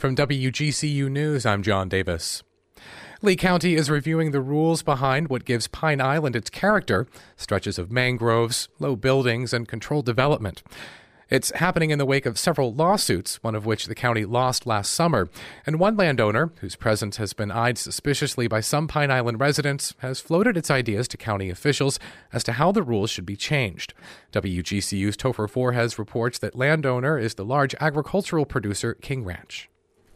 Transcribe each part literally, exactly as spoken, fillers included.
From W G C U News, I'm John Davis. Lee County is reviewing the rules behind what gives Pine Island its character, stretches of mangroves, low buildings, and controlled development. It's happening in the wake of several lawsuits, one of which the county lost last summer, and one landowner, whose presence has been eyed suspiciously by some Pine Island residents, has floated its ideas to county officials as to how the rules should be changed. W G C U's Topher Forhes reports that landowner is the large agricultural producer King Ranch.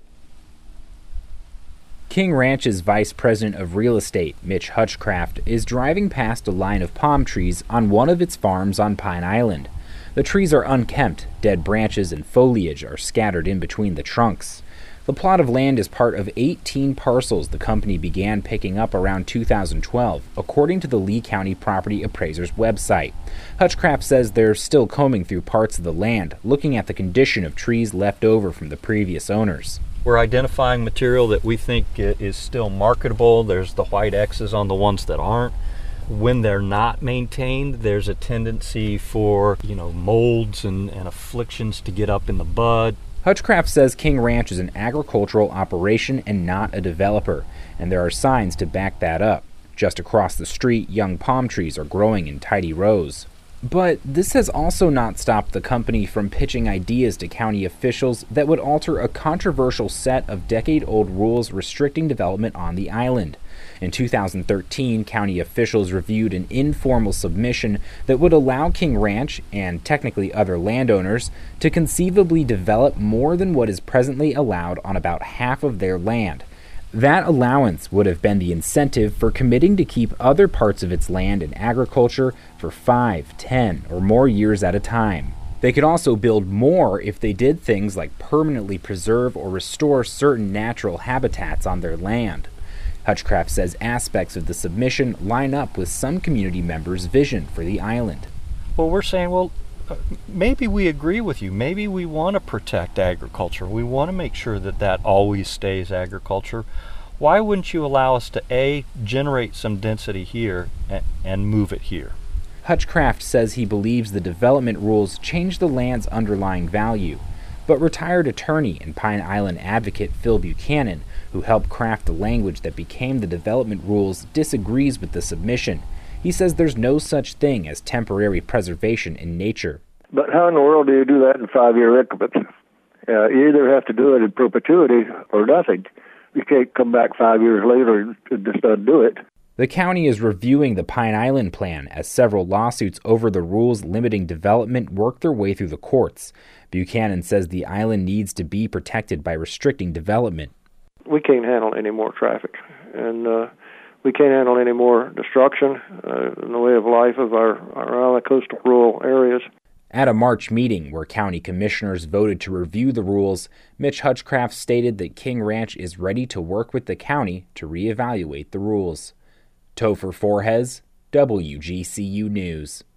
King Ranch's vice president of real estate, Mitch Hutchcraft, is driving past a line of palm trees on one of its farms on Pine Island. The trees are unkempt, dead branches and foliage are scattered in between the trunks. The plot of land is part of eighteen parcels the company began picking up around two thousand twelve, according to the Lee County Property Appraiser's website. Hutchcraft says they're still combing through parts of the land, looking at the condition of trees left over from the previous owners. We're identifying material that we think is still marketable. There's the white X's on the ones that aren't. When they're not maintained, there's a tendency for, you know, molds and, and afflictions to get up in the bud. Hutchcraft says King Ranch is an agricultural operation and not a developer, and there are signs to back that up. Just across the street, young palm trees are growing in tidy rows. But this has also not stopped the company from pitching ideas to county officials that would alter a controversial set of decade-old rules restricting development on the island. In two thousand thirteen, county officials reviewed an informal submission that would allow King Ranch, and technically other landowners, to conceivably develop more than what is presently allowed on about half of their land. That allowance would have been the incentive for committing to keep other parts of its land in agriculture for five, ten, or more years at a time. They could also build more if they did things like permanently preserve or restore certain natural habitats on their land. Hutchcraft says aspects of the submission line up with some community members' vision for the island. Well, we're saying, well, maybe we agree with you. Maybe we want to protect agriculture. We want to make sure that that always stays agriculture. Why wouldn't you allow us to, A, generate some density here and, and move it here? Hutchcraft says he believes the development rules change the land's underlying value. But retired attorney and Pine Island advocate Phil Buchanan, who helped craft the language that became the development rules, disagrees with the submission. He says there's no such thing as temporary preservation in nature. But how in the world do you do that in five-year increments? Uh, you either have to do it in perpetuity or nothing. You can't come back five years later and just undo it. The county is reviewing the Pine Island plan as several lawsuits over the rules limiting development work their way through the courts. Buchanan says the island needs to be protected by restricting development. We can't handle any more traffic, and uh, we can't handle any more destruction uh, in the way of life of our, our island coastal rural areas. At a March meeting where county commissioners voted to review the rules, Mitch Hutchcraft stated that King Ranch is ready to work with the county to reevaluate the rules. Topher Forhes, W G C U News.